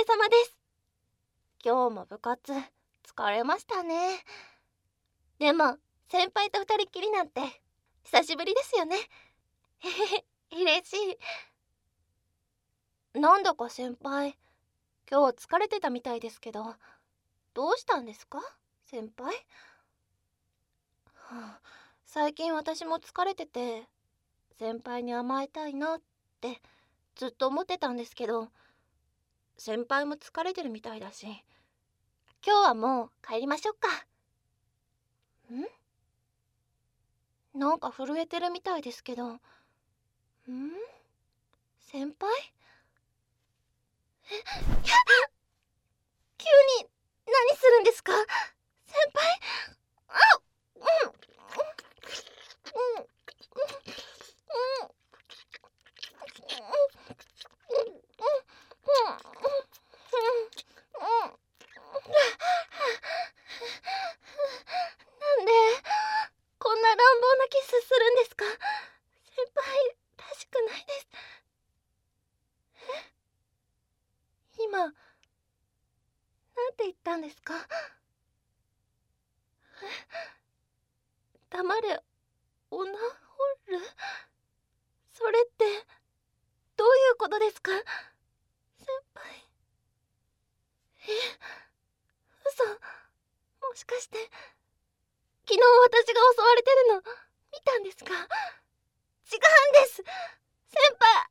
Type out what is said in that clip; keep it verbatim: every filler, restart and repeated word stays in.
れ様です。今日も部活疲れましたね。でも先輩と二人きりなんて久しぶりですよね。へへへ、嬉しい。なんだか先輩、今日疲れてたみたいですけど、どうしたんですか先輩。はあ、最近私も疲れてて先輩に甘えたいなってずっと思ってたんですけど、先輩も疲れてるみたいだし、今日はもう帰りましょうか。んなんか震えてるみたいですけど。ん先輩。え急に何するんですか先輩。あうんうんうんなんでこんな乱暴なキスするんですか先輩。らしくないです。え今なんて言ったんですか。黙れオナホール。それってどういうことですか先輩。え嘘。もしかして昨日私が襲われてるの見たんですか。違うんです先輩。